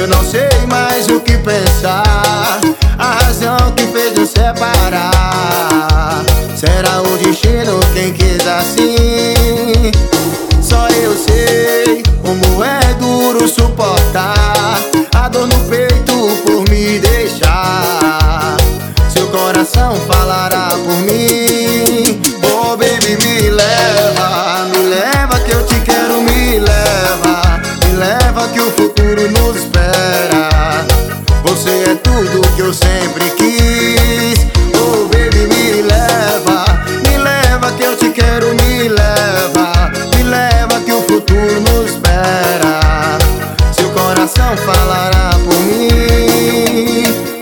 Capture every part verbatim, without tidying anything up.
Eu não sei mais o que pensar, a razão que fez nos separar. Será o destino quem quis assim? Só eu sei como é duro suportar a dor no peito por me deixar. Seu coração falará por mim. Oh baby, me leva, me leva que eu te quero, me leva, me leva que o futuro nos espera. Você é tudo que eu sempre quis. Oh baby, me leva, me leva que eu te quero, me leva, me leva que o futuro nos espera. Seu coração falará por mim.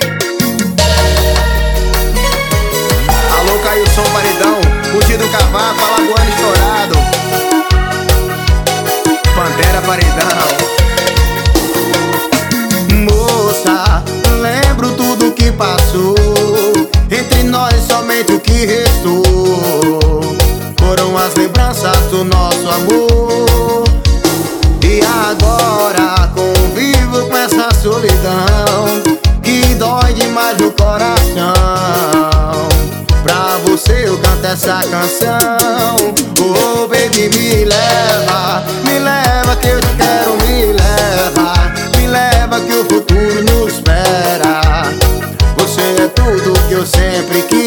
Alô, caiu o som paredão, curtido cavaco, alagoano estourado, Pantera paredão. Moça, lembro tudo que passou, entre nós somente o que restou foram as lembranças do nosso amor. E agora convivo com essa solidão que dói demais no coração. Pra você eu canto essa canção. Oh baby, me leva, me leva que eu te quero, me leva, me leva que o futuro nos espera. Você é tudo que eu sempre quis.